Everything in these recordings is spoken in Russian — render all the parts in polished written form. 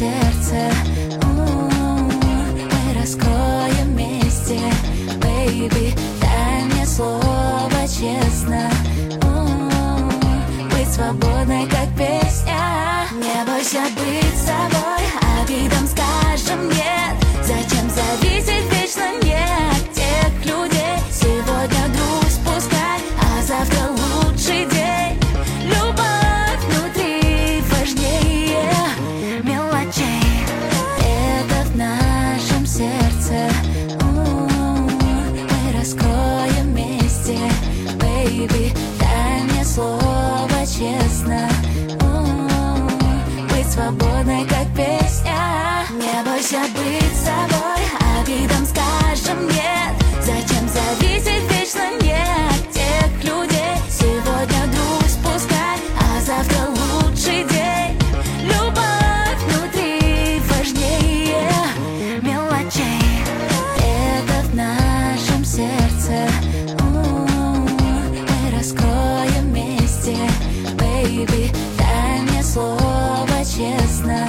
сердце. Мы раскроем вместе, baby. Дай мне слово честно, быть свободной, как песня. Не бойся быть собой, а видом скажем нет. Зачем зависеть вечно не от тех людей? Сегодня грусть пускай, а завтра лучший день. Любовь внутри важнее мелочей. Это в нашем сердце. Мы раскроем вместе, baby. Дай мне слово честно, быть свободной, как песня. Не бойся быть собой, а видом скажем нет. Зачем зависеть вечно не от тех людей? Сегодня грусть пускай, а завтра лучший день. Любовь внутри важнее мелочей. Это в нашем сердце. Мы раскроем вместе, baby. Дай мне слово честно,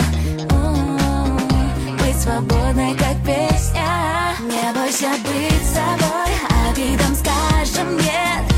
быть свободной, как песня. Не бойся быть собой, а видом скажем нет.